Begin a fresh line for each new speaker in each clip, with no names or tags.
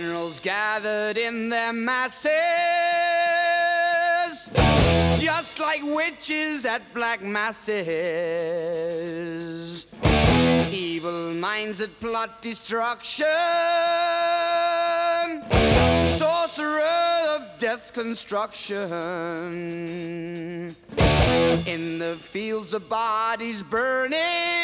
Generals gathered in their masses, just like witches at black masses. Evil minds that plot destruction, sorcerer of death's construction. In the fields of bodies burning,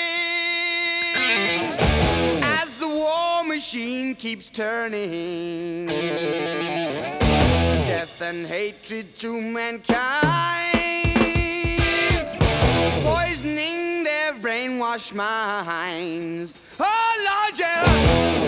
as the war machine keeps turning. Death and hatred to mankind, poisoning their brainwashed minds. Oh Lord, yeah.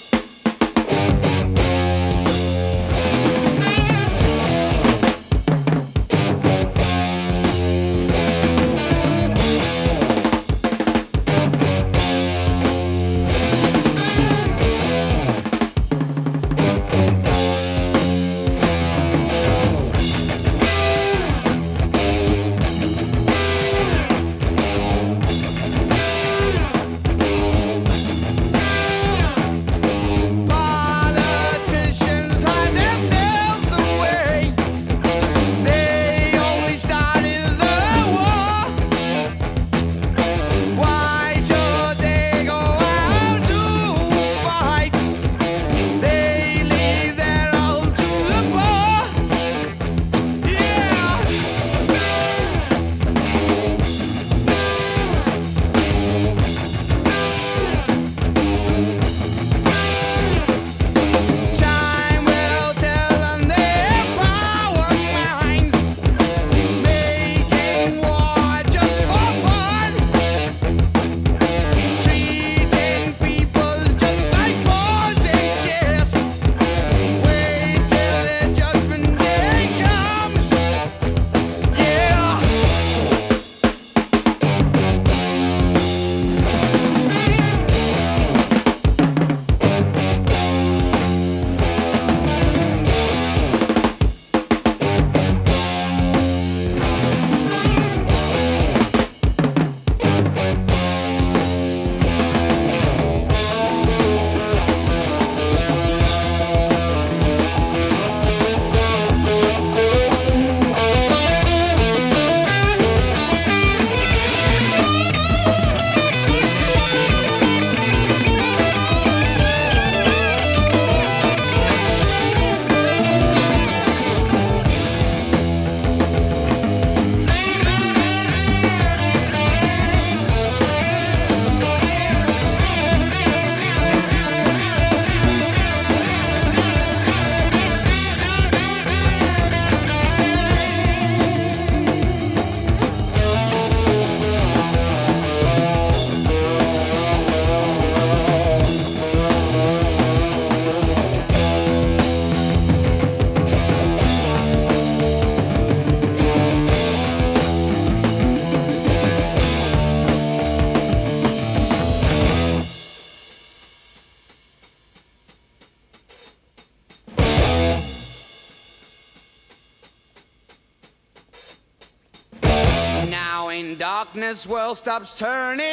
Now in darkness world stops turning,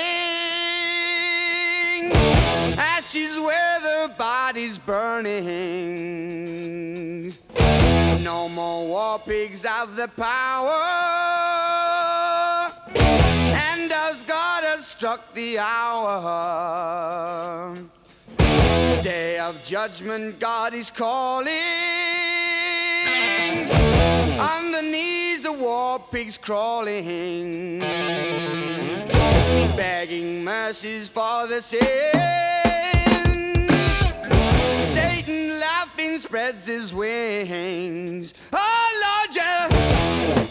ashes where the body's burning. No more war pigs have the power, and as God has struck the hour, day of judgment God is calling. Underneath the war pigs crawling, begging mercies for the sins. Satan laughing spreads his wings. Oh Lord, yeah.